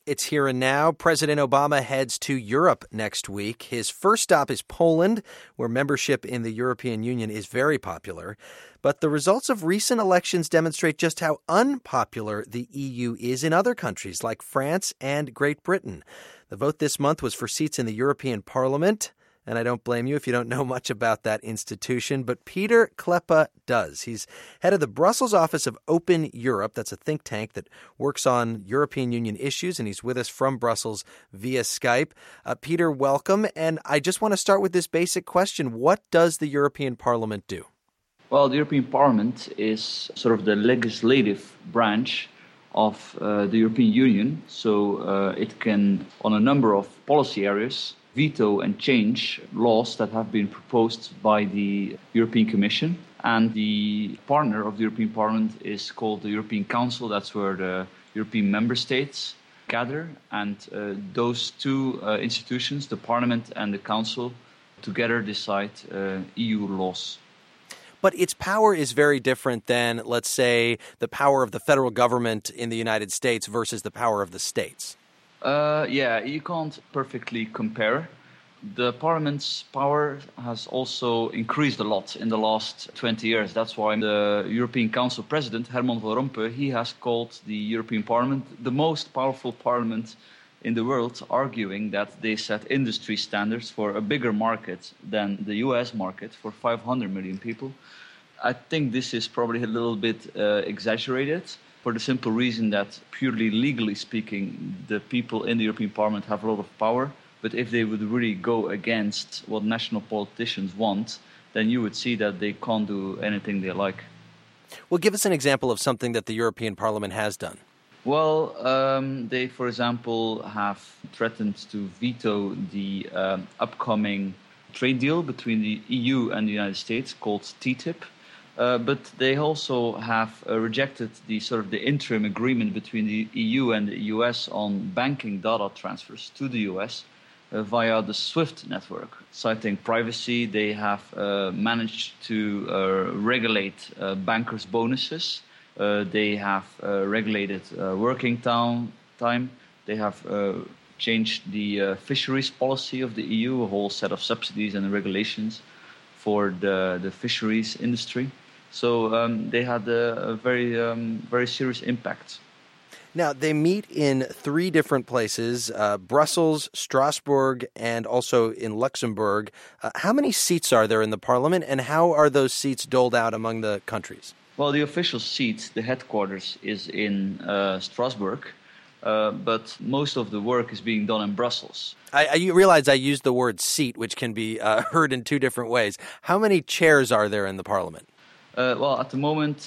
It's here and now. President Obama heads to Europe next week. His first stop is Poland, where membership in the European Union is very popular. But the results of recent elections demonstrate just how unpopular the EU is in other countries like France and Great Britain. The vote this month was for seats in the European Parliament. And I don't blame you if you don't know much about that institution, but Peter Kleppe does. He's head of the Brussels office of Open Europe. That's a think tank that works on European Union issues, and he's with us from Brussels via Skype. Peter, welcome. And I just want to start with this basic question. What does the European Parliament do? Well, the European Parliament is sort of the legislative branch of the European Union. So it can, on a number of policy areas, veto and change laws that have been proposed by the European Commission. And the partner of the European Parliament is called the European Council. That's where the European member states gather. And those two institutions, the Parliament and the Council, together decide EU laws. But its power is very different than, let's say, the power of the federal government in the United States versus the power of the states. Yeah, you can't perfectly compare. The Parliament's power has also increased a lot in the last 20 years. That's why the European Council President, Herman Van Rompuy, he has called the European Parliament the most powerful parliament in the world, arguing that they set industry standards for a bigger market than the US market for 500 million people. I think this is probably a little bit exaggerated, for the simple reason that, purely legally speaking, the people in the European Parliament have a lot of power. But if they would really go against what national politicians want, then you would see that they can't do anything they like. Well, give us an example of something that the European Parliament has done. Well, they, for example, have threatened to veto the upcoming trade deal between the EU and the United States called TTIP. But they also have rejected the interim agreement between the EU and the US on banking data transfers to the US via the SWIFT network. Citing privacy, they have managed to regulate bankers' bonuses. They have regulated working time. They have changed the fisheries policy of the EU, a whole set of subsidies and regulations for the fisheries industry. So they had a very serious impact. Now, they meet in three different places, Brussels, Strasbourg, and also in Luxembourg. How many seats are there in the parliament, and how are those seats doled out among the countries? Well, the official seat, the headquarters, is in Strasbourg, but most of the work is being done in Brussels. You realize I used the word seat, which can be heard in two different ways. How many chairs are there in the parliament? Well, at the moment,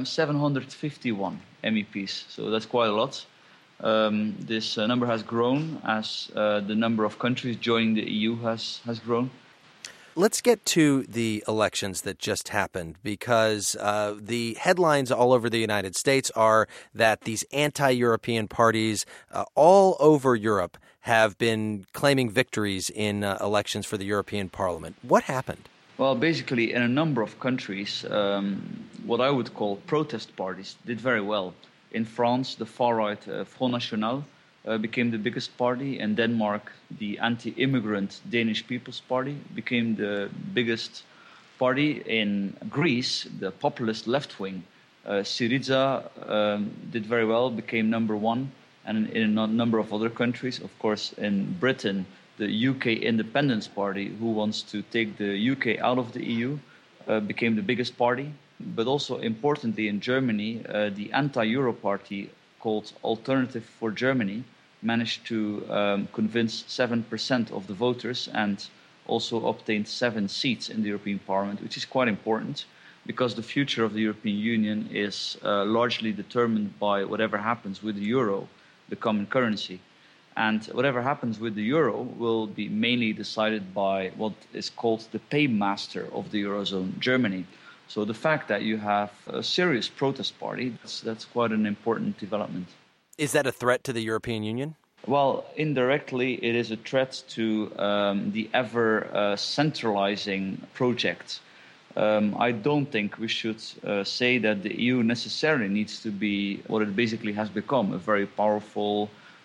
751 MEPs, so that's quite a lot. This number has grown as the number of countries joining the EU has grown. Let's get to the elections that just happened, because the headlines all over the United States are that these anti-European parties all over Europe have been claiming victories in elections for the European Parliament. What happened? Well, basically, in a number of countries, what I would call protest parties did very well. In France, the far-right Front National became the biggest party. In Denmark, the anti-immigrant Danish People's Party became the biggest party. In Greece, the populist left-wing Syriza did very well, became number one. And in a number of other countries, of course, in Britain, the UK Independence Party, who wants to take the UK out of the EU, became the biggest party. But also importantly in Germany, the anti-Euro party called Alternative for Germany managed to convince 7% of the voters and also obtained 7 seats in the European Parliament, which is quite important because the future of the European Union is largely determined by whatever happens with the euro, the common currency. And whatever happens with the euro will be mainly decided by what is called the paymaster of the Eurozone, Germany. So the fact that you have a serious protest party, that's quite an important development. Is that a threat to the European Union? Well, indirectly, it is a threat to the ever-centralizing project. I don't think we should say that the EU necessarily needs to be what it basically has become, a very powerful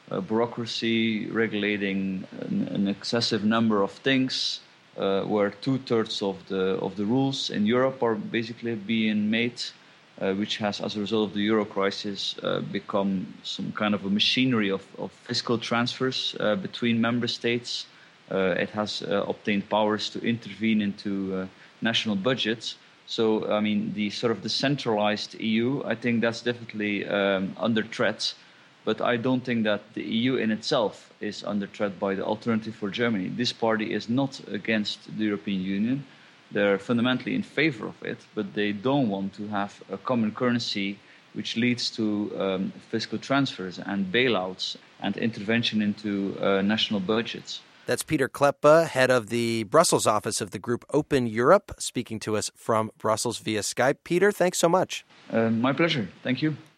bureaucracy regulating an excessive number of things, where 2/3 of the rules in Europe are basically being made, which has, as a result of the euro crisis, become some kind of a machinery of fiscal transfers between member states. It has obtained powers to intervene into national budgets. So, I mean, the sort of the centralized EU, I think that's definitely under threat. But I don't think that the EU in itself is under threat by the Alternative for Germany. This party is not against the European Union. They're fundamentally in favor of it, but they don't want to have a common currency which leads to fiscal transfers and bailouts and intervention into national budgets. That's Peter Kleppe, head of the Brussels office of the group Open Europe, speaking to us from Brussels via Skype. Peter, thanks so much. My pleasure. Thank you.